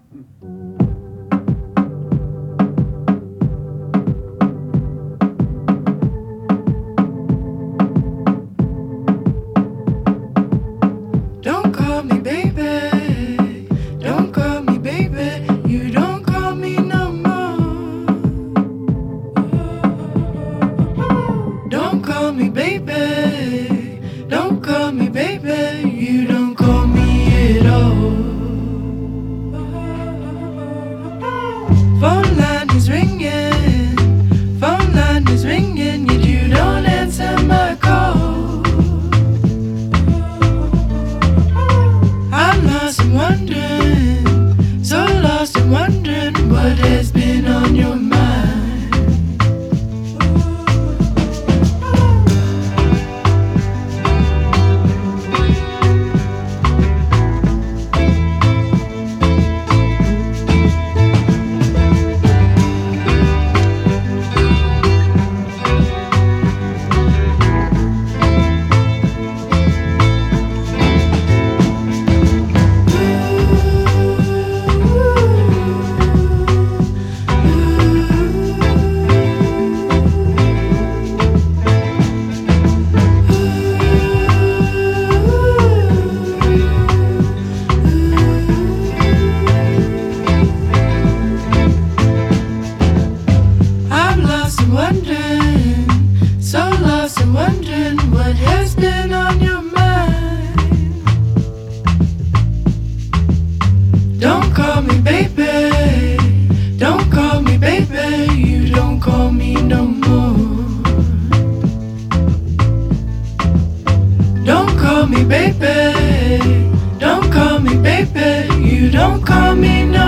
Don't call me baby, don't call me baby, you don't call me no more. Don't call me baby, don't call me baby, you don't call me at all. Phone line is ringing, phone line is ringing, yet you don't answer my call. I'm lost and wondering, so lost and wondering what has been on your mind. Wondering, so lost and wondering what has been on your mind. Don't call me baby, don't call me baby, you don't call me no more. Don't call me baby, don't call me baby, you don't call me no more.